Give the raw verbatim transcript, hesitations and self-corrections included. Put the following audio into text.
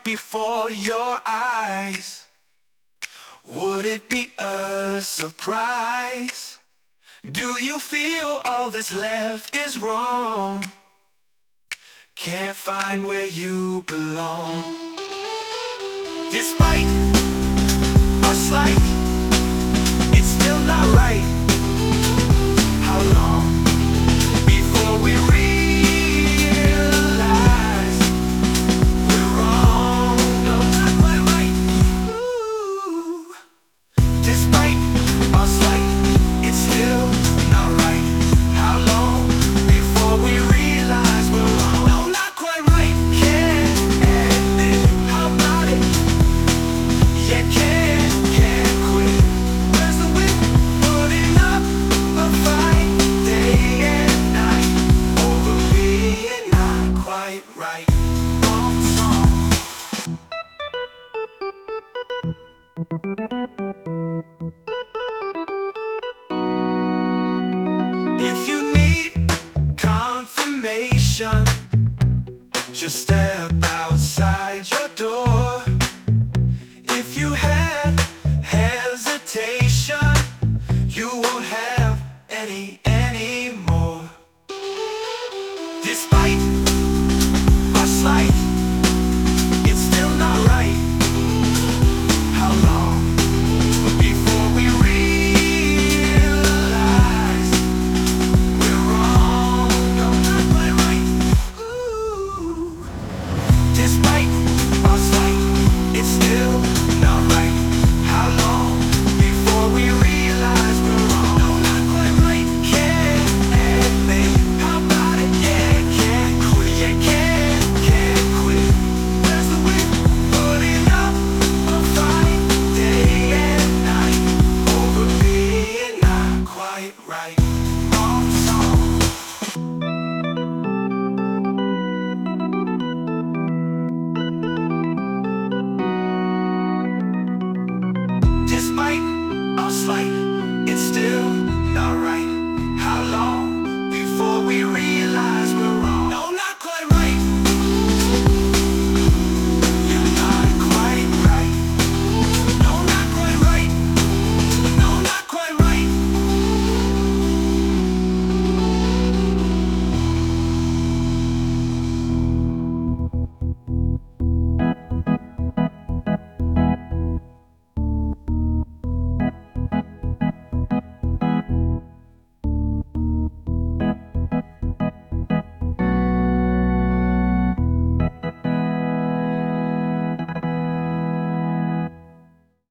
before your eyes. Would it be a surprise? Do you feel all that's left is wrong? Can't find where you belong. Despite our slight, it's still not right. How long before we realize we're wrong? No, not quite right. Ooh. Despite our slight, it's still not right. How long before we realize we're wrong? No, not quite right. Can't admit, how about it? Yeah, can't, can't quit. Where's the wit? Putting up a fight day and night over being not quite right. Wrong song. If you need confirmation, just step outside your